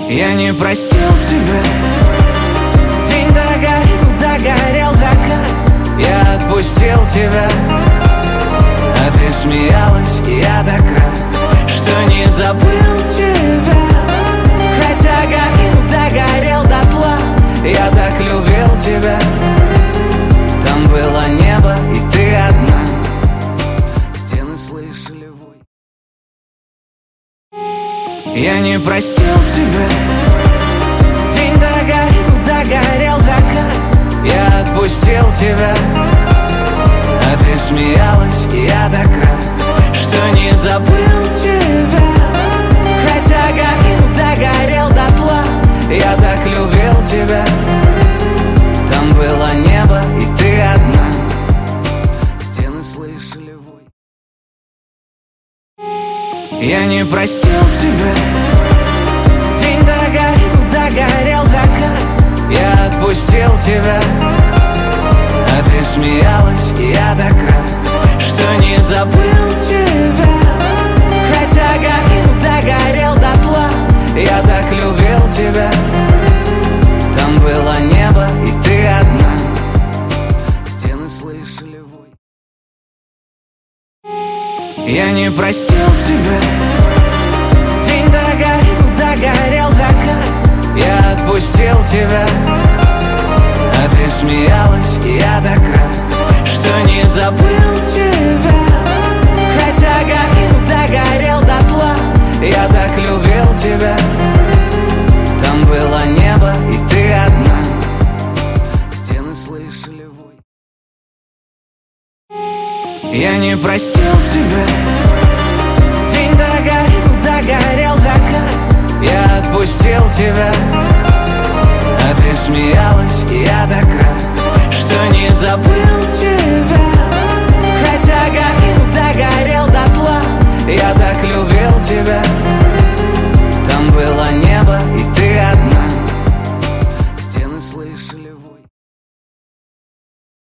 Я не простил себя. День догорел закат. Я отпустил тебя, а ты смеялась, и я так рад, что не забыл тебя. Хотя догорел дотла, я так любил тебя. Там было небо, и ты одна. Стены слышали вой. Я не простил себя. День догорел закат. Я отпустил тебя, а ты смеялась, и я так рад, что не забыл тебя. Хотя догорел дотла, я так любил тебя. Там было небо, и ты одна. Стены слышали вой. Я не простил себя. День догорел закат. Я отпустил тебя, а ты смеялась, и я так рад, что не забыл тебя. Хотя догорел дотла, я так любил тебя. Там было небо, и ты одна. Стены слышали вой. Я не простил себя. День догорел закат. Я отпустил тебя, а ты смеялась, и я так рад, что не забыл тебя. Хотя догорел дотла, я так любил тебя. Там было небо, и ты одна. Стены слышали вой. Я не простил себя. День догорел закат. Я отпустил тебя, а ты смеялась, и я так